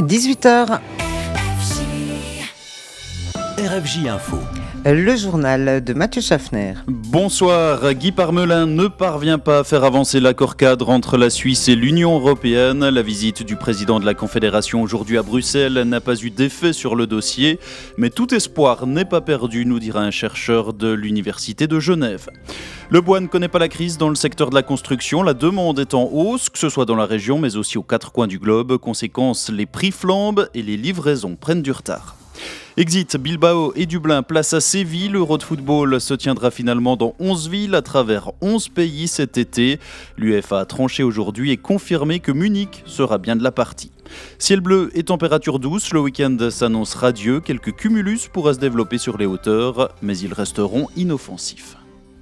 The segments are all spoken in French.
18h. RFJ Info. Le journal de Mathieu Schaffner. Bonsoir. Guy Parmelin ne parvient pas à faire avancer l'accord cadre entre la Suisse et l'Union européenne. La visite du président de la Confédération aujourd'hui à Bruxelles n'a pas eu d'effet sur le dossier. Mais tout espoir n'est pas perdu, nous dira un chercheur de l'Université de Genève. Le bois ne connaît pas la crise dans le secteur de la construction. La demande est en hausse, que ce soit dans la région mais aussi aux quatre coins du globe. Conséquence, les prix flambent et les livraisons prennent du retard. Exit Bilbao et Dublin, place à Séville. L'Euro de football se tiendra finalement dans 11 villes à travers 11 pays cet été. L'UEFA a tranché aujourd'hui et confirmé que Munich sera bien de la partie. Ciel bleu et température douce, le week-end s'annonce radieux. Quelques cumulus pourraient se développer sur les hauteurs, mais ils resteront inoffensifs.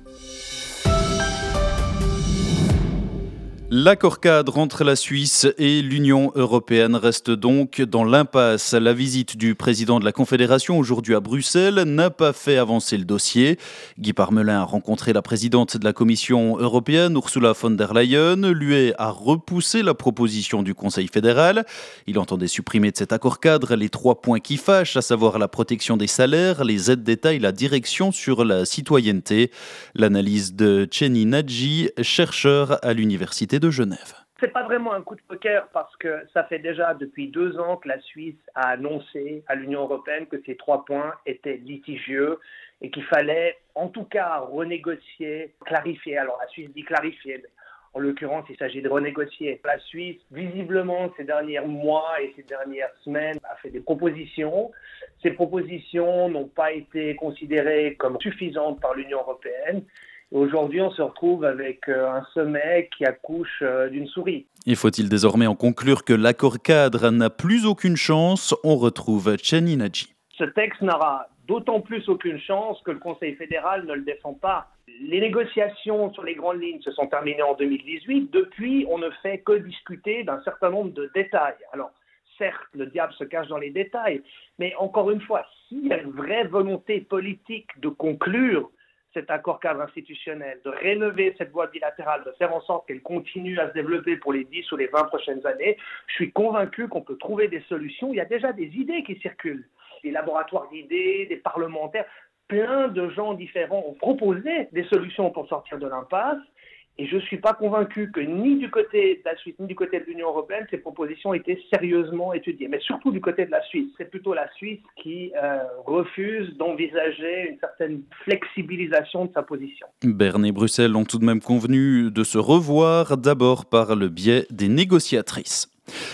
L'accord cadre entre la Suisse et l'Union européenne reste donc dans l'impasse. La visite du président de la Confédération aujourd'hui à Bruxelles n'a pas fait avancer le dossier. Guy Parmelin a rencontré la présidente de la Commission européenne, Ursula von der Leyen. L'UE a repoussé la proposition du Conseil fédéral. Il entendait supprimer de cet accord cadre les 3 points qui fâchent, à savoir la protection des salaires, les aides d'État et la direction sur la citoyenneté. L'analyse de Chenny Nadji, chercheur à l'Université de Genève. C'est pas vraiment un coup de poker parce que ça fait déjà depuis 2 ans que la Suisse a annoncé à l'Union européenne que ces 3 points étaient litigieux et qu'il fallait en tout cas renégocier, clarifier. Alors la Suisse dit clarifier, mais en l'occurrence il s'agit de renégocier. La Suisse, visiblement ces derniers mois et ces dernières semaines, a fait des propositions. Ces propositions n'ont pas été considérées comme suffisantes par l'Union européenne. Aujourd'hui, on se retrouve avec un sommet qui accouche d'une souris. Et faut-il désormais en conclure que l'accord cadre n'a plus aucune chance? On retrouve Chenny Nadji. Ce texte n'aura d'autant plus aucune chance que le Conseil fédéral ne le défend pas. Les négociations sur les grandes lignes se sont terminées en 2018. Depuis, on ne fait que discuter d'un certain nombre de détails. Alors, certes, le diable se cache dans les détails, mais encore une fois, s'il y a une vraie volonté politique de conclure cet accord cadre institutionnel, de rénover cette voie bilatérale, de faire en sorte qu'elle continue à se développer pour les 10 ou les 20 prochaines années, je suis convaincu qu'on peut trouver des solutions. Il y a déjà des idées qui circulent. Des laboratoires d'idées, des parlementaires, plein de gens différents ont proposé des solutions pour sortir de l'impasse. Et je ne suis pas convaincu que ni du côté de la Suisse, ni du côté de l'Union européenne, ces propositions étaient sérieusement étudiées. Mais surtout du côté de la Suisse. C'est plutôt la Suisse qui refuse d'envisager une certaine flexibilisation de sa position. Berne et Bruxelles ont tout de même convenu de se revoir, d'abord par le biais des négociatrices.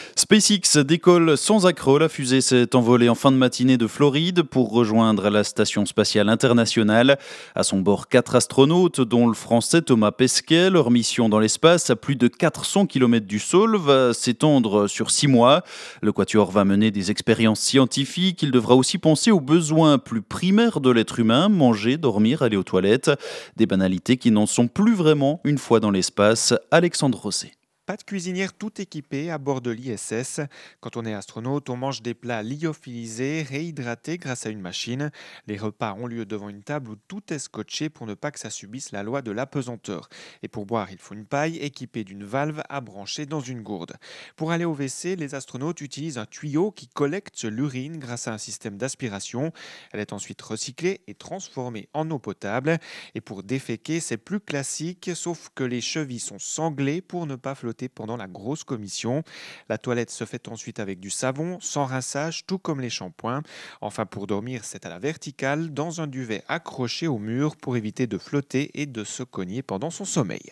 SpaceX décolle sans accroc. La fusée s'est envolée en fin de matinée de Floride pour rejoindre la station spatiale internationale. À son bord, 4 astronautes, dont le français Thomas Pesquet. Leur mission dans l'espace, à plus de 400 km du sol, va s'étendre sur 6 mois. Le quatuor va mener des expériences scientifiques. Il devra aussi penser aux besoins plus primaires de l'être humain, manger, dormir, aller aux toilettes. Des banalités qui n'en sont plus vraiment une fois dans l'espace. Alexandre Rosset. Pas de cuisinière tout équipée à bord de l'ISS. Quand on est astronaute, on mange des plats lyophilisés, réhydratés grâce à une machine. Les repas ont lieu devant une table où tout est scotché pour ne pas que ça subisse la loi de l'apesanteur. Et pour boire, il faut une paille équipée d'une valve à brancher dans une gourde. Pour aller au WC, les astronautes utilisent un tuyau qui collecte l'urine grâce à un système d'aspiration. Elle est ensuite recyclée et transformée en eau potable. Et pour déféquer, c'est plus classique, sauf que les chevilles sont sanglées pour ne pas flotter pendant la grosse commission. La toilette se fait ensuite avec du savon, sans rinçage, tout comme les shampoings. Enfin, pour dormir, c'est à la verticale, dans un duvet accroché au mur pour éviter de flotter et de se cogner pendant son sommeil.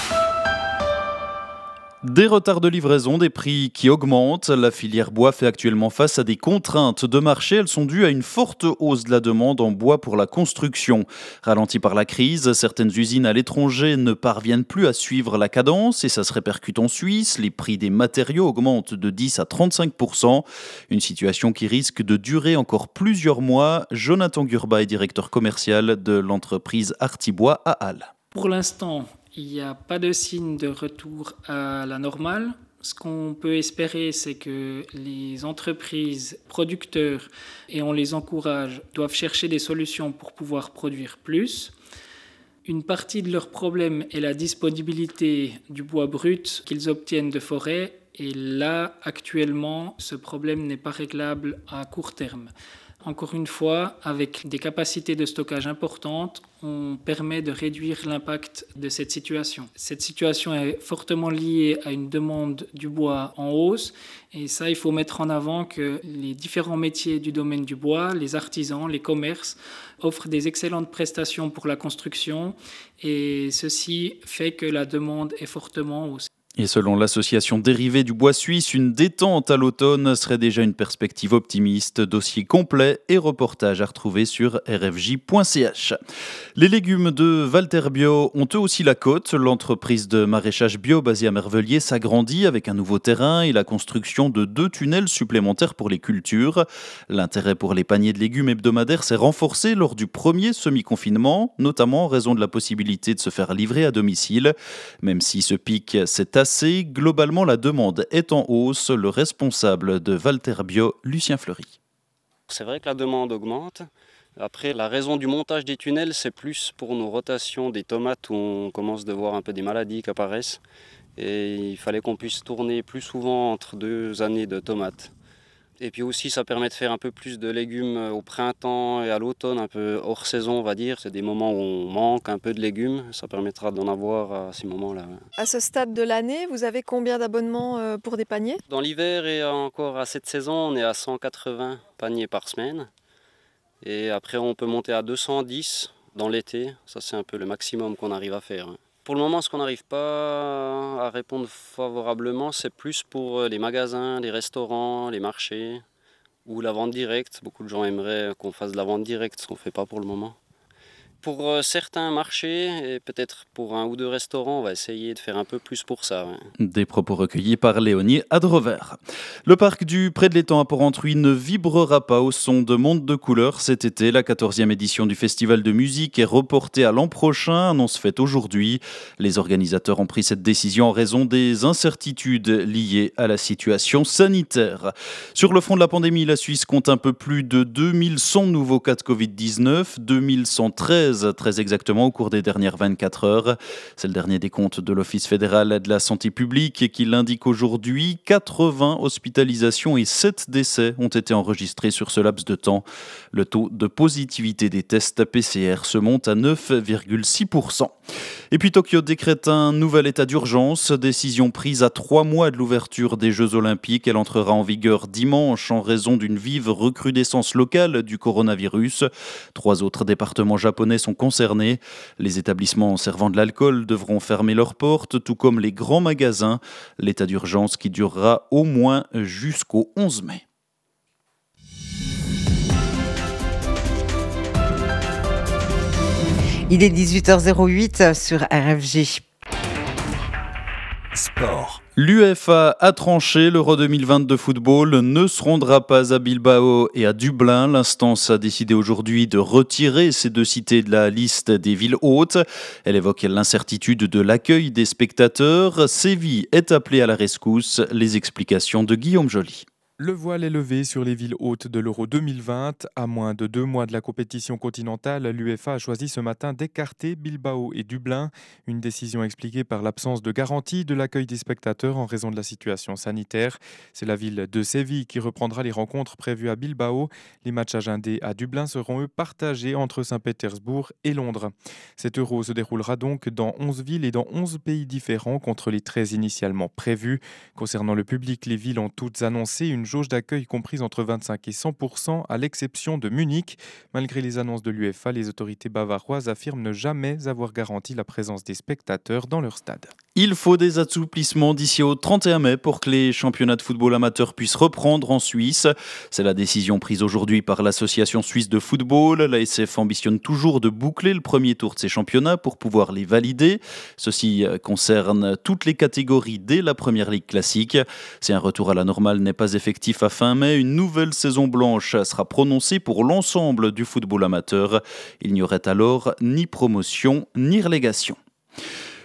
Des retards de livraison, des prix qui augmentent. La filière bois fait actuellement face à des contraintes de marché. Elles sont dues à une forte hausse de la demande en bois pour la construction. Ralentie par la crise, certaines usines à l'étranger ne parviennent plus à suivre la cadence et ça se répercute en Suisse. Les prix des matériaux augmentent de 10 à 35%. Une situation qui risque de durer encore plusieurs mois. Jonathan Gurba est directeur commercial de l'entreprise Artibois à Halle. Pour l'instant, il n'y a pas de signe de retour à la normale. Ce qu'on peut espérer, c'est que les entreprises producteurs, et on les encourage, doivent chercher des solutions pour pouvoir produire plus. Une partie de leur problème est la disponibilité du bois brut qu'ils obtiennent de forêt Et là, actuellement, ce problème n'est pas réglable à court terme. Encore une fois, avec des capacités de stockage importantes, on permet de réduire l'impact de cette situation. Cette situation est fortement liée à une demande du bois en hausse. Et ça, il faut mettre en avant que les différents métiers du domaine du bois, les artisans, les commerces, offrent des excellentes prestations pour la construction. Et ceci fait que la demande est fortement en hausse. Et selon l'association dérivée du bois suisse, une détente à l'automne serait déjà une perspective optimiste. Dossier complet et reportage à retrouver sur rfj.ch. Les légumes de Walter Bio ont eux aussi la cote. L'entreprise de maraîchage bio basée à Mervellier s'agrandit avec un nouveau terrain et la construction de 2 tunnels supplémentaires pour les cultures. L'intérêt pour les paniers de légumes hebdomadaires s'est renforcé lors du premier semi-confinement, notamment en raison de la possibilité de se faire livrer à domicile. Même si ce pic s'est globalement, la demande est en hausse. Le responsable de Walter Bio, Lucien Fleury. C'est vrai que la demande augmente. Après, la raison du montage des tunnels, c'est plus pour nos rotations des tomates où on commence de voir un peu des maladies qui apparaissent. Et il fallait qu'on puisse tourner plus souvent entre 2 années de tomates. Et puis aussi, ça permet de faire un peu plus de légumes au printemps et à l'automne, un peu hors saison, on va dire. C'est des moments où on manque un peu de légumes. Ça permettra d'en avoir à ces moments-là. À ce stade de l'année, vous avez combien d'abonnements pour des paniers ? Dans l'hiver et encore à cette saison, on est à 180 paniers par semaine. Et après, on peut monter à 210 dans l'été. Ça, c'est un peu le maximum qu'on arrive à faire. Pour le moment, ce qu'on n'arrive pas à répondre favorablement, c'est plus pour les magasins, les restaurants, les marchés ou la vente directe. Beaucoup de gens aimeraient qu'on fasse de la vente directe, ce qu'on ne fait pas pour le moment. Pour certains marchés et peut-être pour 1 ou 2 restaurants, on va essayer de faire un peu plus pour ça. Ouais. Des propos recueillis par Léonie Adrover. Le parc du Pré de l'Étang à Porrentruy ne vibrera pas au son de Monde de couleurs cet été. La 14e édition du festival de musique est reportée à l'an prochain, annonce faite aujourd'hui. Les organisateurs ont pris cette décision en raison des incertitudes liées à la situation sanitaire. Sur le front de la pandémie, la Suisse compte un peu plus de 2100 nouveaux cas de Covid-19, 2113 très exactement au cours des dernières 24 heures. C'est le dernier décompte de l'Office fédéral de la santé publique qui l'indique aujourd'hui. 80 hospitalisations et 7 décès ont été enregistrés sur ce laps de temps. Le taux de positivité des tests PCR se monte à 9,6%. Et puis Tokyo décrète un nouvel état d'urgence, décision prise à 3 mois de l'ouverture des Jeux Olympiques. Elle entrera en vigueur dimanche en raison d'une vive recrudescence locale du coronavirus. 3 autres départements japonais sont concernés. Les établissements servant de l'alcool devront fermer leurs portes, tout comme les grands magasins. L'état d'urgence qui durera au moins jusqu'au 11 mai. Il est 18h08 sur RFJ. Sport. L'UEFA a tranché, l'Euro 2022 football ne se rendra pas à Bilbao et à Dublin. L'instance a décidé aujourd'hui de retirer ces 2 cités de la liste des villes hôtes. Elle évoque l'incertitude de l'accueil des spectateurs. Séville est appelée à la rescousse. Les explications de Guillaume Joly. Le voile est levé sur les villes hôtes de l'Euro 2020. À moins de 2 mois de la compétition continentale, l'UEFA a choisi ce matin d'écarter Bilbao et Dublin. Une décision expliquée par l'absence de garantie de l'accueil des spectateurs en raison de la situation sanitaire. C'est la ville de Séville qui reprendra les rencontres prévues à Bilbao. Les matchs agendés à Dublin seront eux partagés entre Saint-Pétersbourg et Londres. Cet Euro se déroulera donc dans 11 villes et dans 11 pays différents contre les 13 initialement prévus. Concernant le public, les villes ont toutes annoncé une jauge d'accueil comprise entre 25 et 100%, à l'exception de Munich. Malgré les annonces de l'UEFA, les autorités bavaroises affirment ne jamais avoir garanti la présence des spectateurs dans leur stade. Il faut des assouplissements d'ici au 31 mai pour que les championnats de football amateurs puissent reprendre en Suisse. C'est la décision prise aujourd'hui par l'Association suisse de football. L'ASF ambitionne toujours de boucler le premier tour de ces championnats pour pouvoir les valider. Ceci concerne toutes les catégories dès la première ligue classique. Si un retour à la normale n'est pas effectif à fin mai, une nouvelle saison blanche sera prononcée pour l'ensemble du football amateur. Il n'y aurait alors ni promotion ni relégation.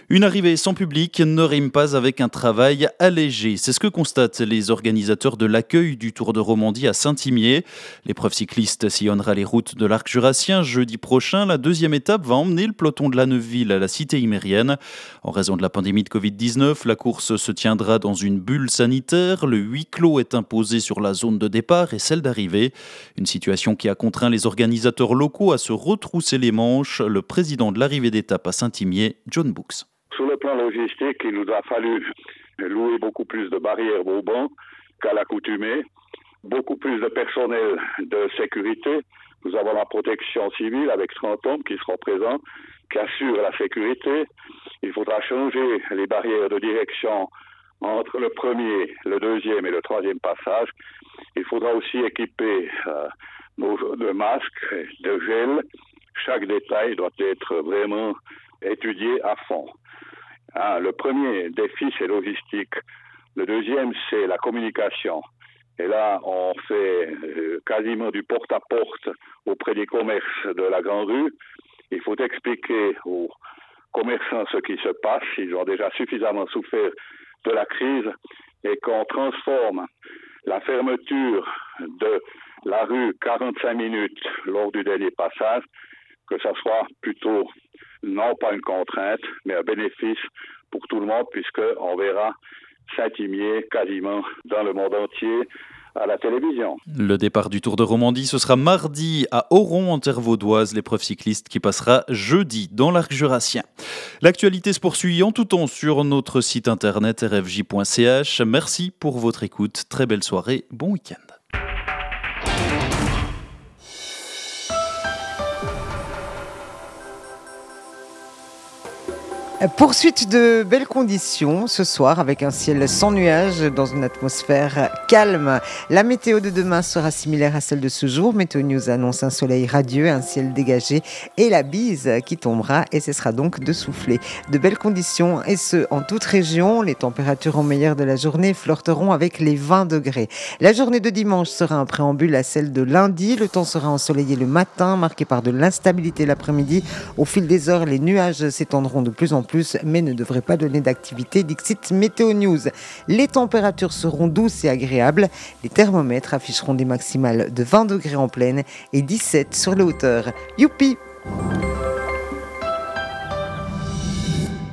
Une arrivée sans public ne rime pas avec un travail allégé. C'est ce que constatent les organisateurs de l'accueil du Tour de Romandie à Saint-Imier. L'épreuve cycliste sillonnera les routes de l'arc jurassien jeudi prochain. La deuxième étape va emmener le peloton de la Neuville à la cité imérienne. En raison de la pandémie de Covid-19, la course se tiendra dans une bulle sanitaire. Le huis clos est imposé sur la zone de départ et celle d'arrivée. Une situation qui a contraint les organisateurs locaux à se retrousser les manches. Le président de l'arrivée d'étape à Saint-Imier, John Books. Sur le plan logistique, il nous a fallu louer beaucoup plus de barrières Vauban qu'à l'accoutumée, beaucoup plus de personnel de sécurité. Nous avons la protection civile avec 30 hommes qui seront présents, qui assurent la sécurité. Il faudra changer les barrières de direction entre le premier, le deuxième et le troisième passage. Il faudra aussi équiper de masques, de gel. Chaque détail doit être vraiment étudié à fond. Le premier défi, c'est logistique. Le deuxième, c'est la communication. Et là, on fait quasiment du porte-à-porte auprès des commerces de la Grande Rue. Il faut expliquer aux commerçants ce qui se passe. Ils ont déjà suffisamment souffert de la crise et qu'on transforme la fermeture de la rue 45 minutes lors du dernier passage, que ça soit plutôt non pas une contrainte, mais un bénéfice pour tout le monde, puisqu'on verra Saint-Imier quasiment dans le monde entier à la télévision. Le départ du Tour de Romandie, ce sera mardi à Oron en terre vaudoise, l'épreuve cycliste qui passera jeudi dans l'arc jurassien. L'actualité se poursuit en tout temps sur notre site internet rfj.ch. Merci pour votre écoute, très belle soirée, bon week-end. Poursuite de belles conditions ce soir avec un ciel sans nuages dans une atmosphère calme. La météo de demain sera similaire à celle de ce jour. Météo News annonce un soleil radieux, un ciel dégagé et la bise qui tombera et cessera donc de souffler. De belles conditions et ce en toute région. Les températures en meilleure de la journée flirteront avec les 20 degrés. La journée de dimanche sera un préambule à celle de lundi. Le temps sera ensoleillé le matin, marqué par de l'instabilité l'après-midi. Au fil des heures, les nuages s'étendront de plus en plus, mais ne devrait pas donner d'activité, dixit Météo News. Les températures seront douces et agréables. Les thermomètres afficheront des maximales de 20 degrés en plaine et 17 sur les hauteurs. Youpi!